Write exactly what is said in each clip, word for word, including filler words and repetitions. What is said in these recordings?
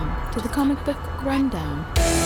Welcome to the Comic Book Rundown.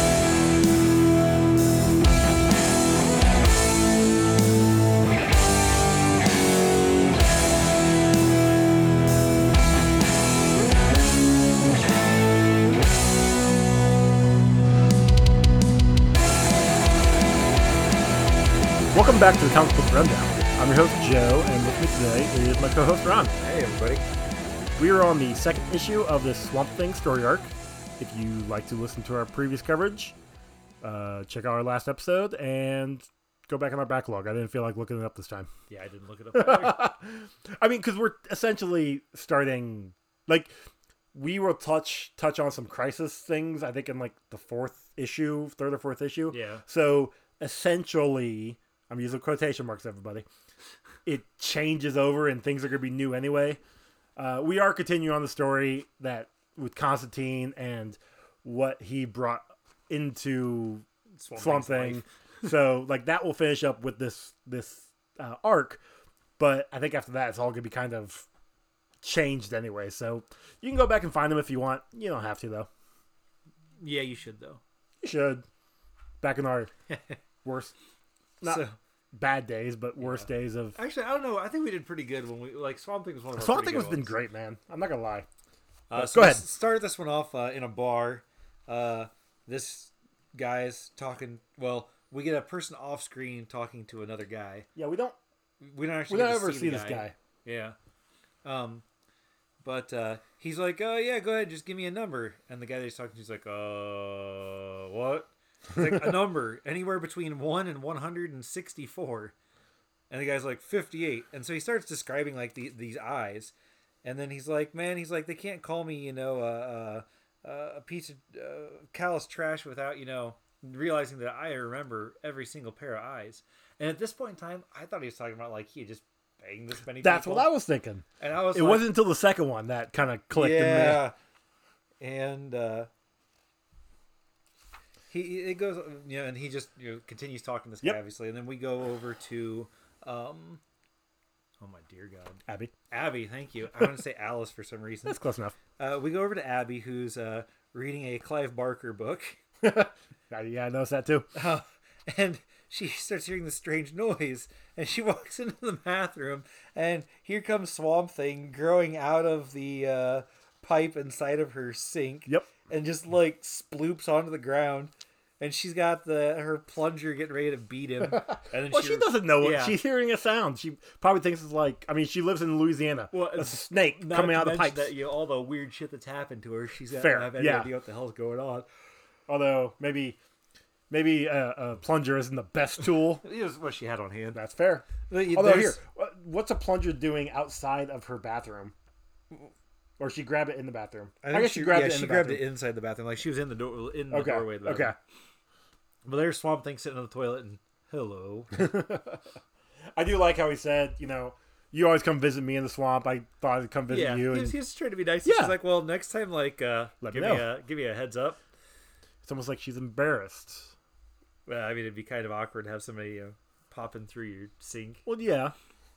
Welcome back to the Comic Book Rundown. I'm your host, Joe, and with me today is my co-host, Ron. Hey, everybody. We are on the second issue of the Swamp Thing story arc. If you like to listen to our previous coverage, uh, check out our last episode and go back on our backlog. I didn't feel like looking it up this time. Yeah, I didn't look it up either. I mean, because we're essentially starting, like, we will touch touch on some Crisis things, I think, in, like, the fourth issue, third or fourth issue. Yeah. So, essentially, I'm using quotation marks, everybody. It changes over and things are going to be new anyway. Uh, we are continuing on the story that with Constantine and what he brought into Swamp, Swamp Thing's Thing. So, like, that will finish up with this this uh, arc. But I think after that, it's all going to be kind of changed anyway. So, you can go back and find them if you want. You don't have to, though. Yeah, you should, though. You should. Back in our worst, not So, bad days, but worst Yeah. days of... actually, I don't know. I think we did pretty good when we, like, Swamp Thing was one of our Swamp pretty Thing has good been ones. great, man. I'm not going to lie. Uh, Go so ahead. we started this one off uh, in a bar. Uh, this guy's talking, well, we get a person off screen talking to another guy. Yeah, we don't... We don't We actually don't get to ever see, see the this guy. Yeah. Um, but uh, he's like, oh, yeah, go ahead, just give me a number. And the guy that he's talking to is like, uh, what? He's like, a number, anywhere between one and one hundred sixty-four. And the guy's like, fifty-eight. And so he starts describing, like, the, these eyes. And then he's like, man, he's like, they can't call me, you know, uh, uh, a piece of uh, callous trash without, you know, realizing that I remember every single pair of eyes. And at this point in time, I thought he was talking about, like, he had just banged this many That's people. what I was thinking. And I was It like, wasn't until the second one that kind of clicked in me. yeah. And uh, he it goes, you know, and he just you know continues talking to this Yep. guy, obviously. And then we go over to, um, oh my dear God, Abby. Abby. Thank you. I want to say Alice for some reason. That's close enough. Uh, we go over to Abby, who's uh, reading a Clive Barker book. Yeah, I noticed that too. Uh, and she starts hearing this strange noise, and she walks into the bathroom, and here comes Swamp Thing growing out of the uh, pipe inside of her sink. Yep. And just like sploops onto the ground, and she's got the her plunger getting ready to beat him. And then Well, she doesn't know it. Yeah. She's hearing a sound. She probably thinks it's like, I mean, she lives in Louisiana. Well, a snake Not coming to out of the mention pipes. that, you know, all the weird shit that's happened to her. She's got Fair, to have any yeah. idea what the hell's going on. Although, maybe maybe a, a plunger isn't the best tool. It was what she had on hand. That's fair. There's- Although, here, what- what's a plunger doing outside of her bathroom? Or she grabbed it in the bathroom? I, think guess she grabbed yeah, it in she the grabbed bathroom. it inside the bathroom, like she was in the door, in the Okay, doorway of the bathroom. okay. But there's Swamp Thing sitting on the toilet, and hello. I do like how he said, you know, you always come visit me in the swamp. I thought I'd come visit yeah, you. he And was, he was trying to be nice. Yeah. She's like, well, next time, like, uh, Let me give me, know. a give me a heads up. it's almost like she's embarrassed. Well, I mean, it'd be kind of awkward to have somebody uh, popping through your sink. Well, yeah.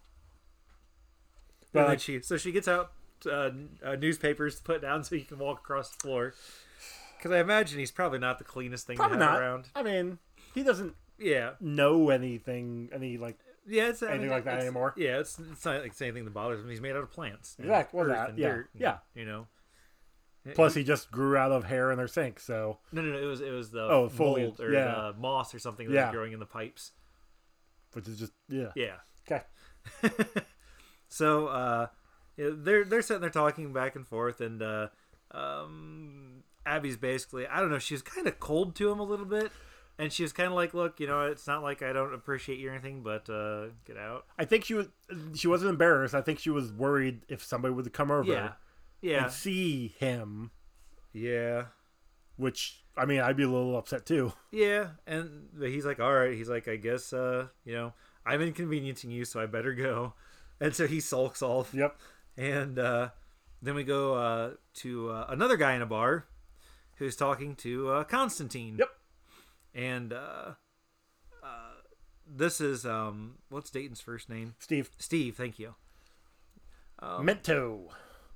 And then But she, so she gets out uh, uh, newspapers to put down so he can walk across the floor. Because I imagine he's probably not the cleanest thing probably to have not. around. I mean, he doesn't Yeah, know anything, any, like, yeah, it's I anything mean, like that it's- anymore. Yeah, it's, it's not like it's anything that bothers him. He's made out of plants, and Exactly, well, earth that, and yeah, dirt, and, yeah. You know. Plus, he just grew out of hair in her sink, so No, no, no. It was it was the Oh, foliage, mold or yeah. the moss or something that Yeah. was growing in the pipes. which is just yeah. Yeah. Okay. So uh, yeah, they're they're sitting there talking back and forth, and uh, um, Abby's basically I don't know. She was kind of cold to him a little bit, and she was kind of like, "Look, you know, it's not like I don't appreciate you or anything, but uh, get out." I think she was she wasn't embarrassed. I think she was worried if somebody would come over Yeah. Yeah. and see him, Yeah. which I mean, I'd be a little upset too. Yeah, and he's like, all right. He's like, I guess, uh, you know, I'm inconveniencing you, so I better go. And so he sulks off. Yep. And uh, then we go uh, to uh, another guy in a bar who's talking to uh, Constantine. Yep. And uh, uh, this is, um, what's Dayton's first name? Steve. Steve, thank you. Um, Mento.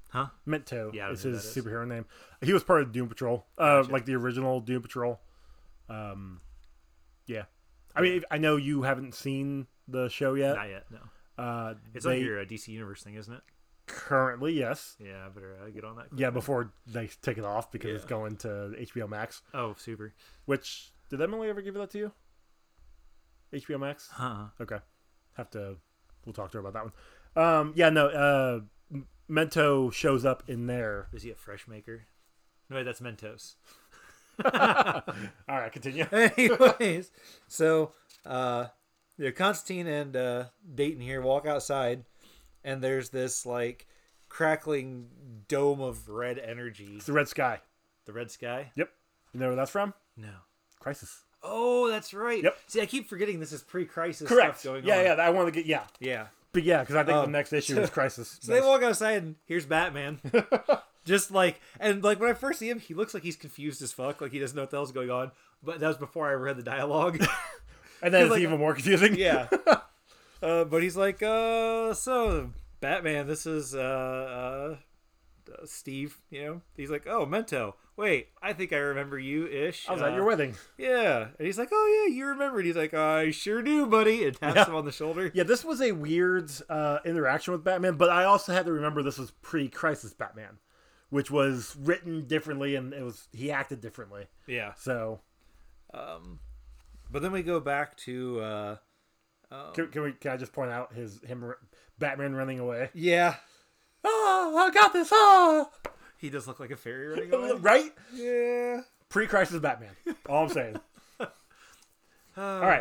Huh? Mento Yeah, I don't is know who his that is. superhero name. He was part of Doom Patrol, uh, Gotcha. like the original Doom Patrol. Um, yeah. I mean, I know you haven't seen the show yet. Not yet. No. Uh, It's they, on your uh, D C Universe thing, isn't it? currently, yes. Yeah, I better uh, get on that. Yeah, quickly. before they take it off because it's Yeah. going to H B O Max. Oh, super. Which did Emily ever give that to you? H B O Max. Huh. Okay, have to. We'll talk to her about that one. Um, yeah, no. Uh, M- Mento shows up in there. Is he a fresh maker? No, wait, that's Mentos. All right, continue. Anyways, so uh, yeah, Constantine and uh, Dayton here walk outside, and there's this like crackling dome of red energy. It's the Red Sky. The red sky? Yep. You know where that's from? No. Crisis. Oh, that's right. Yep. See, I keep forgetting this is pre-crisis Correct. stuff going yeah, on. yeah. I want to get yeah, Yeah. but yeah, because I think the Um, next issue is Crisis. So they walk outside and here's Batman. Just like, and like when I first see him, he looks like he's confused as fuck. Like he doesn't know what the hell's going on. But that was before I read the dialogue. and then it's like- even more confusing. Yeah. uh, but he's like, uh, so Batman, this is uh, uh, uh, Steve. You know, he's like, oh, Mento. Wait, I think I remember you ish. I was uh, at your wedding. Yeah. And he's like, oh yeah, you remember. And he's like, I sure do, buddy. And taps Yeah. him on the shoulder. Yeah, this was a weird uh, interaction with Batman, but I also had to remember this was pre-Crisis Batman, which was written differently and it was he acted differently. Yeah. So Um, but then we go back to uh, um, can, can we? Can I just point out his him r- Batman running away? yeah. Oh, I got this! Oh, He does look like a fairy running away. right? Yeah. Pre-Crisis Batman. All I'm saying. Uh, All right.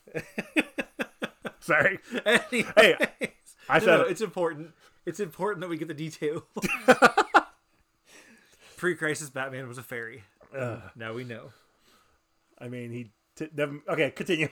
Sorry. Anyways, Hey, I no, said no, it. it's important. It's important that we get the detail. Pre-crisis Batman was a fairy. Ugh. Now we know. I mean, he. T- never, okay, continue.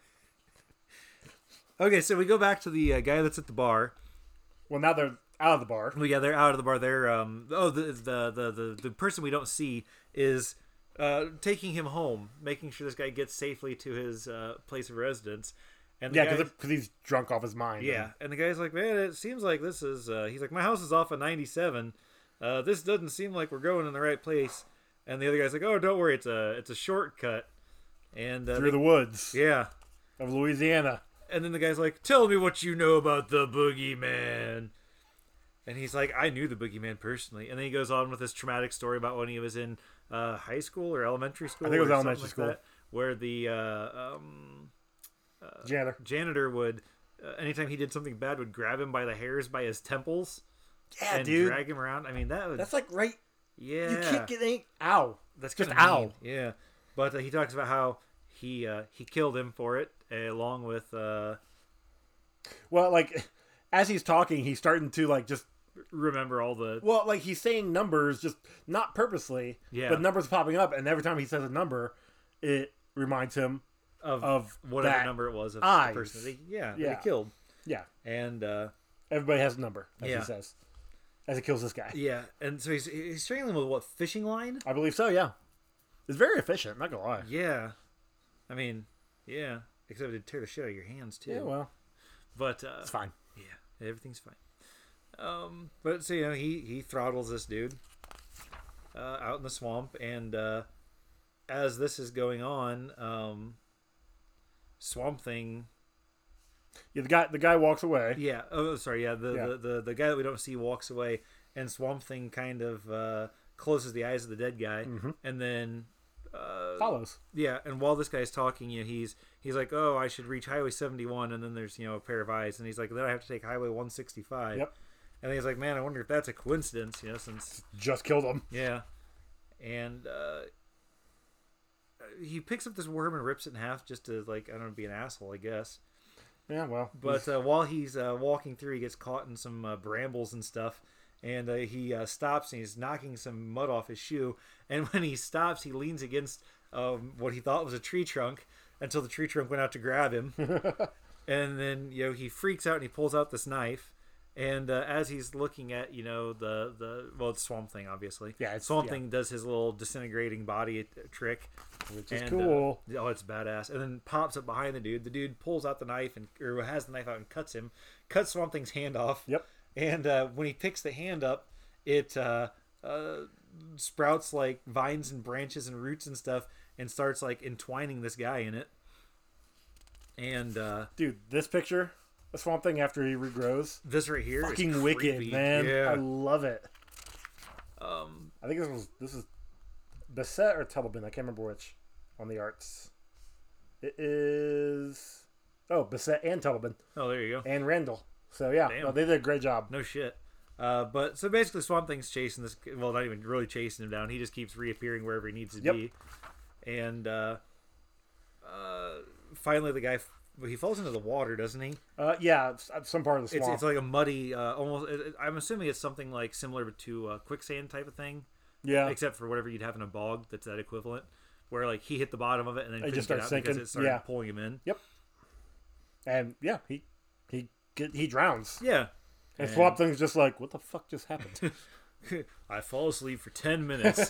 Okay, so we go back to the uh, guy that's at the bar. Well, now they're out of the bar. Well, yeah, they're out of the bar. They're um. Oh, the the the the, the person we don't see is uh taking him home, making sure this guy gets safely to his uh, place of residence. And the Yeah, guy- because he's drunk off his mind. Yeah, and the guy's like, man, it seems like this is. Uh, he's like, my house is off of ninety-seven. Uh, this doesn't seem like we're going in the right place. And the other guy's like, oh, don't worry, it's a it's a shortcut. And uh, Through they- the woods yeah, of Louisiana. and then the guy's like, tell me what you know about the boogeyman. And he's like, I knew the boogeyman personally. And then he goes on with this traumatic story about when he was in uh, high school or elementary school. I think it was or something elementary like school. that, where the uh, um, Janitor. janitor would, uh, anytime he did something bad, would grab him by the hairs by his temples. Yeah, and dude. drag him around. I mean, that was That's like right. yeah. You can't get any. Ow. That's just kinda ow. mean. Yeah, but uh, he talks about how he uh, he killed him for it, uh, along with uh, Well, like as he's talking, he's starting to like just. remember all the Well, like he's saying numbers, just not purposely. Yeah. But numbers popping up, and every time he says a number, it reminds him of, of whatever that number it was of eyes. the person that he, yeah, that Yeah. he killed. Yeah. And uh, Everybody has a number, as Yeah. he says, as he kills this guy. yeah, and so he's he's strangling with what, fishing line? I believe so. Yeah. It's very efficient. Not gonna lie. Yeah, I mean, yeah, except it'd tear the shit out of your hands too. Yeah. Well, But uh, it's fine. yeah, everything's fine. Um, but so you know, he he throttles this dude uh, out in the swamp, and uh, as this is going on, um, Swamp Thing. Yeah. The guy. The guy walks away. Yeah. Oh, sorry. Yeah. The, Yeah. The, the the guy that we don't see walks away, and Swamp Thing kind of uh, closes the eyes of the dead guy, Mhm. and then. Uh, Follows. Yeah, and while this guy's talking, you know, he's he's like, "Oh, I should reach Highway seventy-one," and then there's you know a pair of eyes, and he's like, "Then I have to take Highway one sixty-five." Yep. And then he's like, "Man, I wonder if that's a coincidence," you know, since Just killed him. yeah, and uh, he picks up this worm and rips it in half just to like I don't know, be an asshole, I guess. Yeah. Well. But uh, while he's uh, walking through, he gets caught in some uh, brambles and stuff. And uh, he uh, stops and he's knocking some mud off his shoe. And when he stops, he leans against um, what he thought was a tree trunk until the tree trunk went out to grab him. And then, you know, he freaks out and he pulls out this knife. And uh, as he's looking at, you know, the, the well, it's Swamp Thing, obviously. Yeah, it's- Swamp yeah. Thing does his little disintegrating body trick. Which is And, cool. uh, oh, it's badass. And then pops up behind the dude. The dude pulls out the knife and or has the knife out and cuts him. Cuts Swamp Thing's hand off. Yep. And uh, when he picks the hand up, it uh, uh, sprouts like vines and branches and roots and stuff, and starts like entwining this guy in it. And uh, Dude, this picture, the Swamp Thing after he regrows, this right here, fucking is wicked, creepy. man. Yeah. I love it. Um, I think this was this is Bissett or Tubbleman. I can't remember which on the arts. It is oh Bissett and Tubbleman oh, there you go. and Randall. So yeah, Damn. no, they did a great job. No shit. Uh, but so basically, Swamp Thing's chasing this. Well, not even really chasing him down. He just keeps reappearing wherever he needs to Yep. be. And uh, uh, finally, the guy he falls into the water, doesn't he? Uh, yeah, it's, uh, some part of the It's swamp. it's like a muddy, uh, almost. It, I'm assuming it's something like similar to uh, quicksand type of thing, yeah, except for whatever you'd have in a bog. That's that equivalent, where like he hit the bottom of it and then It couldn't just get started out sinking. because it started Yeah. pulling him in. and yeah, he he get, he drowns. Yeah. And, And- Swamp Thing's just like, what the fuck just happened? I fall asleep for ten minutes.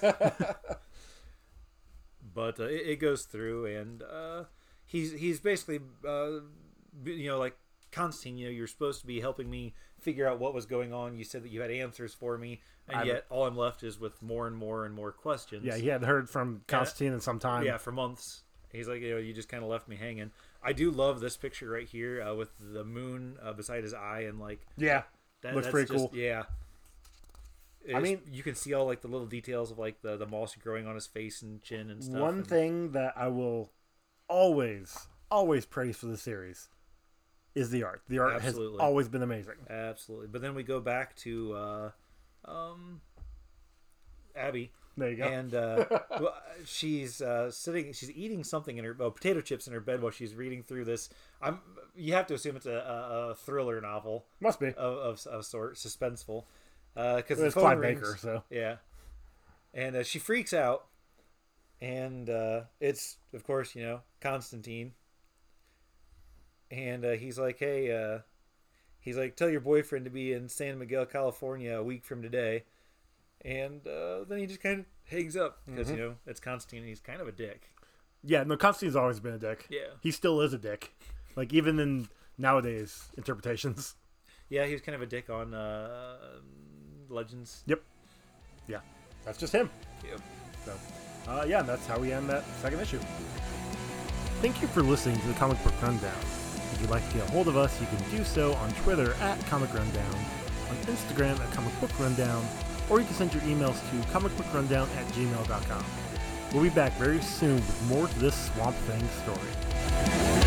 But uh, it, it goes through, and uh, he's he's basically, uh, you know, like Constantine. You know, you're supposed to be helping me figure out what was going on. You said that you had answers for me, and I'm- yet all I'm left is with more and more and more questions. yeah, he hadn't heard from Constantine in some time. Yeah, for months. He's like, you know, you just kind of left me hanging. I do love this picture right here uh, with the moon uh, beside his eye, and like yeah, that, looks that's pretty just- cool. Yeah. I It's- mean- you can see all like the little details of like the the moss growing on his face and chin and stuff. One and- thing that I will always, always praise for the series is the art. The art Absolutely. has always been amazing. Absolutely. But then we go back to uh, um, Abby, There you go. and uh, well, she's uh, sitting. She's eating something in her oh, potato chips in her bed while she's reading through this. I'm. You have to assume it's a, a, a thriller novel Must be. of of, of sort, suspenseful, because It's the phone Clive rings. Baker, so Yeah, and uh, she freaks out, and uh, it's of course you know Constantine, and uh, he's like, hey, uh, he's like, tell your boyfriend to be in San Miguel, California, a week from today, and uh, then he just kind of hangs up because Mm-hmm. you know it's Constantine, and he's kind of a dick. yeah, no, Constantine's always been a dick. Yeah, He still is a dick. Like even in nowadays interpretations. yeah, he was kind of a dick on uh, Legends. Yeah, that's just him. Yep. So, uh, yeah, that's how we end that second issue. Thank you for listening to the Comic Book Rundown. If you'd like to get a hold of us, you can do so on Twitter at Comic Rundown, on Instagram at Comic Book Rundown, or you can send your emails to comicbookrundown at gmail dot com. We'll be back very soon with more to this Swamp Thing story.